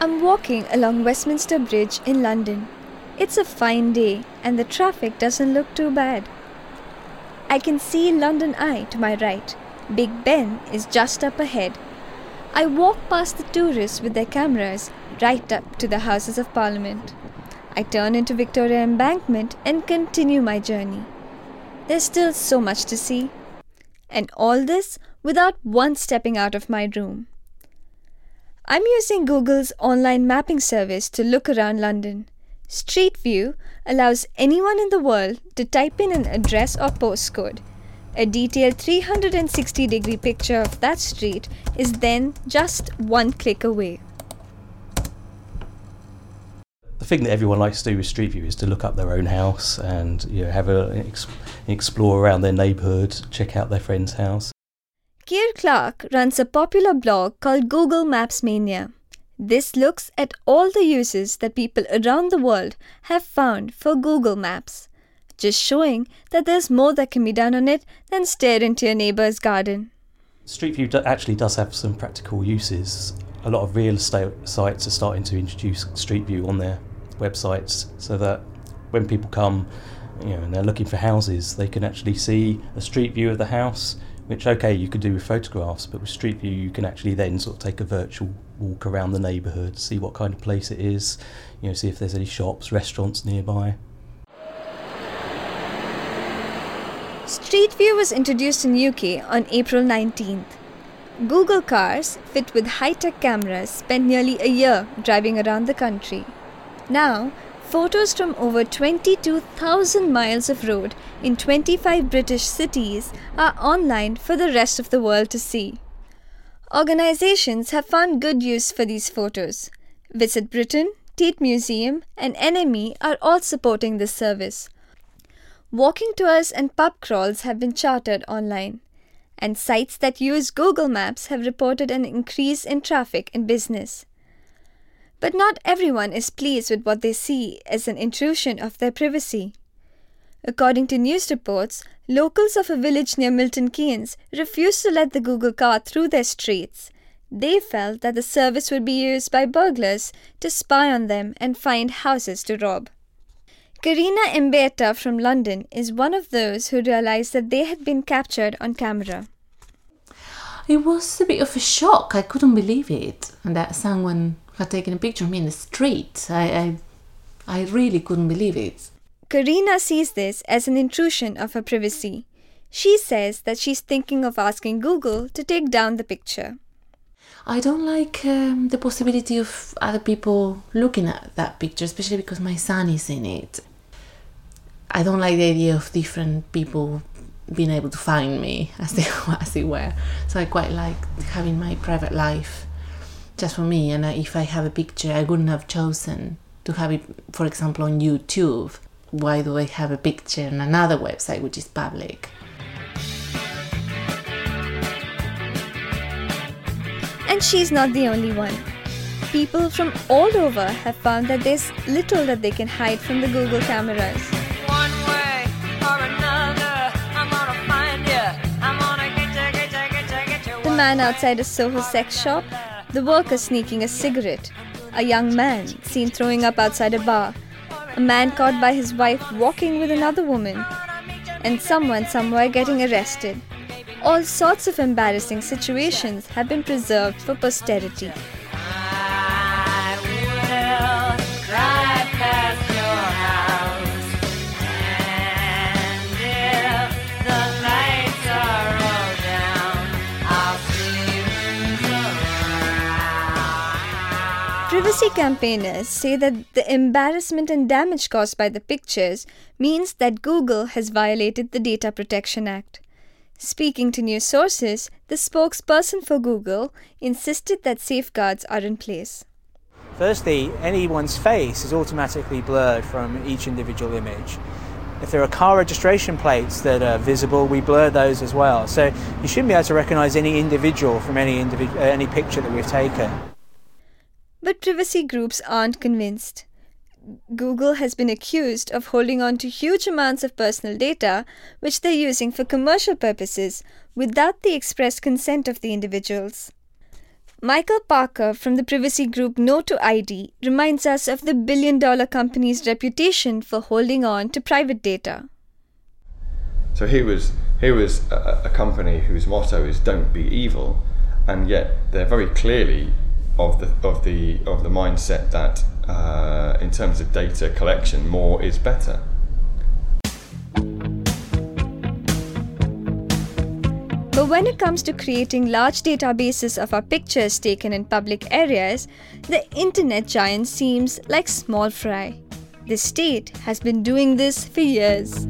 I'm walking along Westminster Bridge in London. It's a fine day and the traffic doesn't look too bad. I can see London Eye to my right. Big Ben is just up ahead. I walk past the tourists with their cameras right up to the Houses of Parliament. I turn into Victoria Embankment and continue my journey. There's still so much to see. And all this without once stepping out of my room. I'm using Google's online mapping service to look around London. Street View allows anyone in the world to type in an address or postcode. A detailed 360-degree picture of that street is then just one click away. The thing that everyone likes to do with Street View is to look up their own house and have explore around their neighbourhood, check out their friend's house. Keir Clark runs a popular blog called Google Maps Mania. This looks at all the uses that people around the world have found for Google Maps, just showing that there's more that can be done on it than stare into your neighbour's garden. Street View actually does have some practical uses. A lot of real estate sites are starting to introduce Street View on their websites so that when people come and they're looking for houses, they can actually see a street view of the house, which, you could do with photographs, but with Street View you can actually then sort of take a virtual walk around the neighbourhood, see what kind of place it is, see if there's any shops, restaurants nearby. Street View was introduced in UK on April 19th. Google cars, fit with high-tech cameras, spent nearly a year driving around the country. Now, photos from over 22,000 miles of road in 25 British cities are online for the rest of the world to see. Organizations have found good use for these photos. Visit Britain, Tate Museum, and NME are all supporting this service. Walking tours and pub crawls have been chartered online, and sites that use Google Maps have reported an increase in traffic and business. But not everyone is pleased with what they see as an intrusion of their privacy. According to news reports, locals of a village near Milton Keynes refused to let the Google car through their streets. They felt that the service would be used by burglars to spy on them and find houses to rob. Karina Mbeta from London is one of those who realized that they had been captured on camera. It was a bit of a shock. I couldn't believe it. And that someone had taken a picture of me in the street. I really couldn't believe it. Karina sees this as an intrusion of her privacy. She says that she's thinking of asking Google to take down the picture. I don't like the possibility of other people looking at that picture, especially because my son is in it. I don't like the idea of different people being able to find me, as it were. So I quite like having my private life just for me. And if I have a picture, I wouldn't have chosen to have it, for example, on YouTube. Why do I have a picture on another website which is public? And she's not the only one. People from all over have found that there's little that they can hide from the Google cameras. One way or another, I'm gonna find you. I'm gonna get you. The man outside a Soho sex shop, the worker sneaking a cigarette, a young man seen throwing up outside a bar, a man caught by his wife walking with another woman, and someone somewhere getting arrested. All sorts of embarrassing situations have been preserved for posterity. I will drive past your house, and if the lights are all down, I'll see who's around. Privacy campaigners say that the embarrassment and damage caused by the pictures means that Google has violated the Data Protection Act. Speaking to news sources, the spokesperson for Google insisted that safeguards are in place. Firstly, anyone's face is automatically blurred from each individual image. If there are car registration plates that are visible, we blur those as well. So you shouldn't be able to recognise any individual from any picture that we've taken. But privacy groups aren't convinced. Google has been accused of holding on to huge amounts of personal data which they're using for commercial purposes without the express consent of the individuals. Michael Parker from the privacy group No to ID reminds us of the billion-dollar company's reputation for holding on to private data. So here was a company whose motto is "Don't be evil," and yet they're very clearly of the mindset that in terms of data collection, more is better. But when it comes to creating large databases of our pictures taken in public areas, the internet giant seems like small fry. The state has been doing this for years.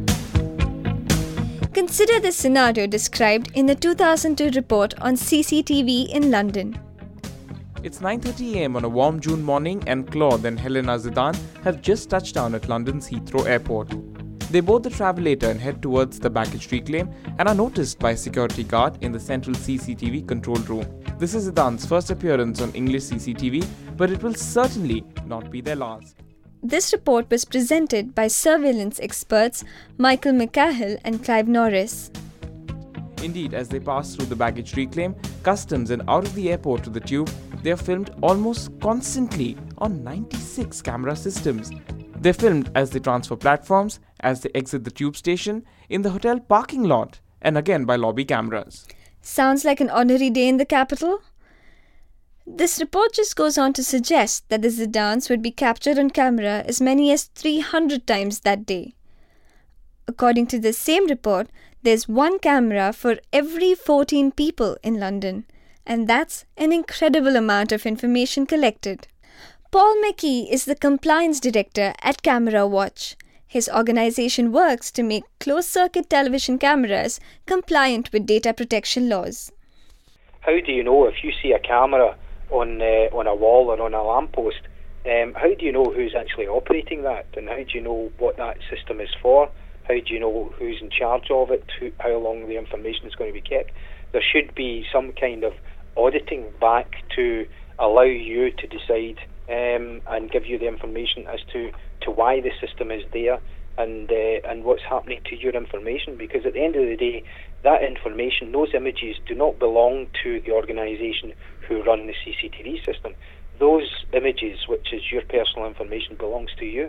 Consider the scenario described in the 2002 report on CCTV in London. It's 9:30 am on a warm June morning and Claude and Helena Zidane have just touched down at London's Heathrow Airport. They board the travelator and head towards the baggage reclaim and are noticed by a security guard in the central CCTV control room. This is Zidane's first appearance on English CCTV, but it will certainly not be their last. This report was presented by surveillance experts Michael McCahill and Clive Norris. Indeed, as they pass through the baggage reclaim, customs and out of the airport to the tube, they are filmed almost constantly on 96 camera systems. They're filmed as they transfer platforms, as they exit the tube station, in the hotel parking lot, and again by lobby cameras. Sounds like an ordinary day in the capital? This report just goes on to suggest that the Zidanes would be captured on camera as many as 300 times that day. According to the same report, there's one camera for every 14 people in London, and that's an incredible amount of information collected. Paul McKee is the compliance director at Camera Watch. His organization works to make closed-circuit television cameras compliant with data protection laws. How do you know if you see a camera on a wall or on a lamppost? How do you know who's actually operating that, and how do you know what that system is for? How do you know who's in charge of it? How long the information is going to be kept? There should be some kind of auditing back to allow you to decide and give you the information as to why the system is there and what's happening to your information. Because at the end of the day, that information, those images, do not belong to the organisation who run the CCTV system. Those images, which is your personal information, belongs to you.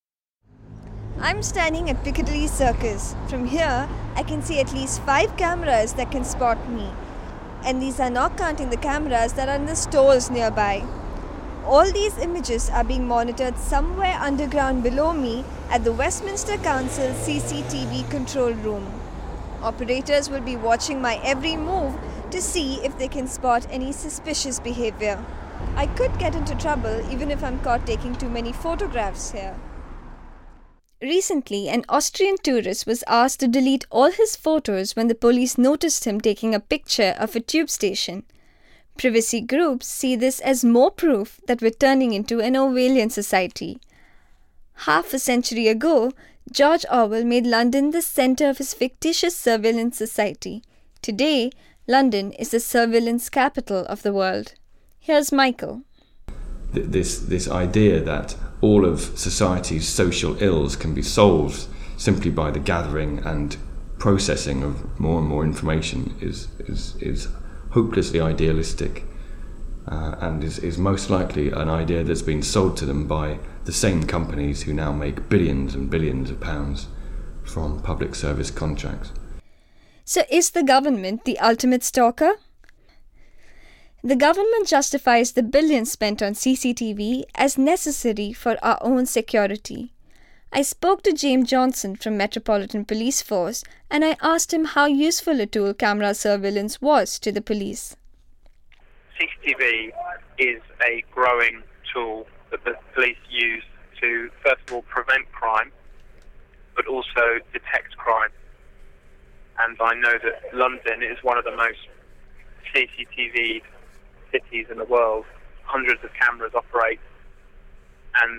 I'm standing at Piccadilly Circus. From here, I can see at least 5 cameras that can spot me. And these are not counting the cameras that are in the stores nearby. All these images are being monitored somewhere underground below me at the Westminster Council CCTV control room. Operators will be watching my every move to see if they can spot any suspicious behavior. I could get into trouble even if I'm caught taking too many photographs here. Recently, an Austrian tourist was asked to delete all his photos when the police noticed him taking a picture of a tube station. Privacy groups see this as more proof that we're turning into an Orwellian society. Half a century ago, George Orwell made London the centre of his fictitious surveillance society. Today, London is the surveillance capital of the world. Here's Michael. This idea that all of society's social ills can be solved simply by the gathering and processing of more and more information is hopelessly idealistic and is most likely an idea that's been sold to them by the same companies who now make billions and billions of pounds from public service contracts. So is the government the ultimate stalker? The government justifies the billions spent on CCTV as necessary for our own security. I spoke to James Johnson from Metropolitan Police Force and I asked him how useful a tool camera surveillance was to the police. CCTV is a growing tool that the police use to, first of all, prevent crime, but also detect crime. And I know that London is one of the most CCTV cities in the world. Hundreds of cameras operate, and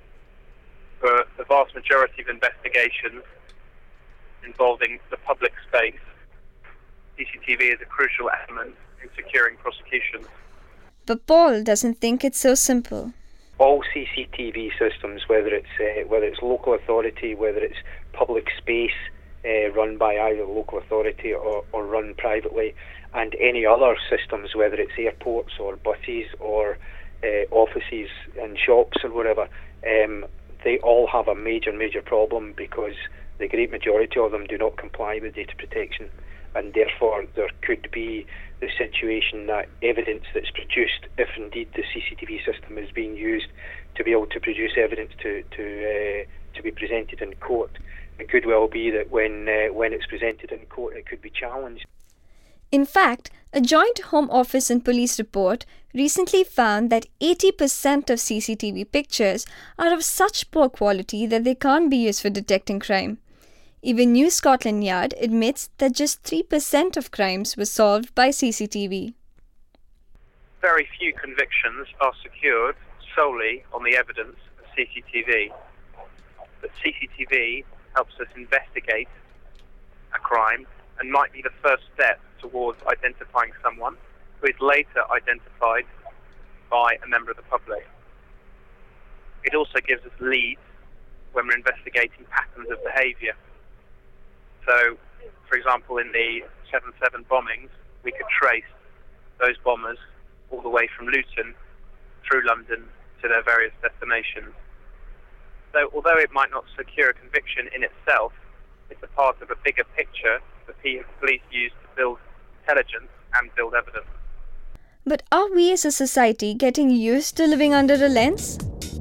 for the vast majority of investigations involving the public space, CCTV is a crucial element in securing prosecutions. But Paul doesn't think it's so simple. All CCTV systems, whether it's local authority, whether it's public space, run by either local authority or run privately, and any other systems, whether it's airports or buses or offices and shops or whatever, they all have a major problem because the great majority of them do not comply with data protection, and therefore there could be the situation that evidence that's produced, if indeed the CCTV system is being used to be able to produce evidence to be presented in court, it could well be that when it's presented in court it could be challenged. In fact, a joint Home Office and Police report recently found that 80% of CCTV pictures are of such poor quality that they can't be used for detecting crime. Even New Scotland Yard admits that just 3% of crimes were solved by CCTV. Very few convictions are secured solely on the evidence of CCTV. But CCTV helps us investigate a crime and might be the first step towards identifying someone who is later identified by a member of the public. It also gives us leads when we're investigating patterns of behaviour. So, for example, in the 7/7 bombings, we could trace those bombers all the way from Luton through London to their various destinations. So, although it might not secure a conviction in itself, it's a part of a bigger picture that police use to build intelligence and build evidence. But are we as a society getting used to living under a lens?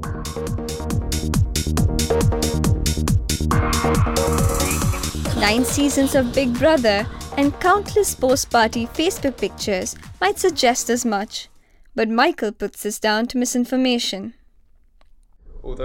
Nine seasons of Big Brother and countless post-party Facebook pictures might suggest as much, but Michael puts this down to misinformation. Although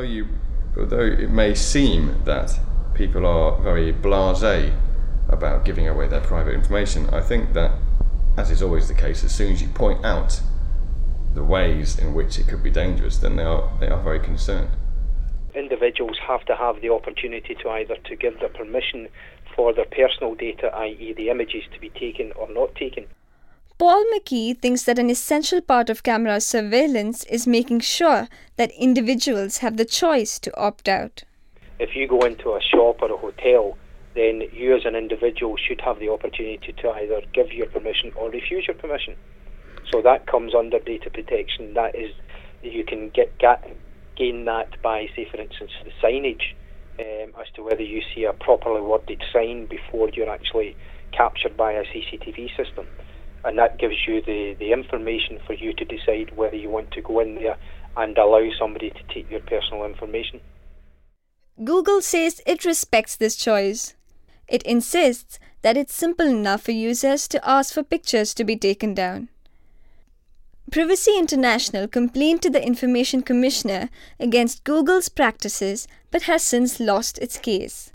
it may seem that people are very blasé about giving away their private information, I think that, as is always the case, as soon as you point out the ways in which it could be dangerous, then they are very concerned. Individuals have to have the opportunity to either to give their permission for their personal data, i.e. the images, to be taken or not taken. Paul McKee thinks that an essential part of camera surveillance is making sure that individuals have the choice to opt out. If you go into a shop or a hotel, then you as an individual should have the opportunity to either give your permission or refuse your permission. So that comes under data protection. That is, you can gain that by, say, for instance, the signage, as to whether you see a properly worded sign before you're actually captured by a CCTV system. And that gives you the information for you to decide whether you want to go in there and allow somebody to take your personal information. Google says it respects this choice. It insists that it's simple enough for users to ask for pictures to be taken down. Privacy International complained to the Information Commissioner against Google's practices but has since lost its case.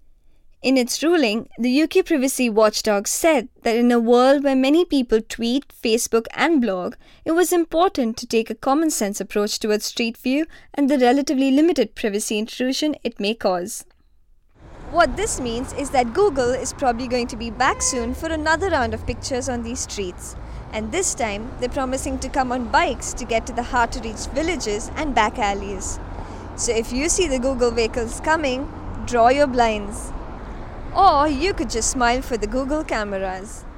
In its ruling, the UK privacy watchdog said that in a world where many people tweet, Facebook and blog, it was important to take a common-sense approach towards Street View and the relatively limited privacy intrusion it may cause. What this means is that Google is probably going to be back soon for another round of pictures on these streets. And this time, they're promising to come on bikes to get to the hard-to-reach villages and back alleys. So if you see the Google vehicles coming, draw your blinds. Or you could just smile for the Google cameras.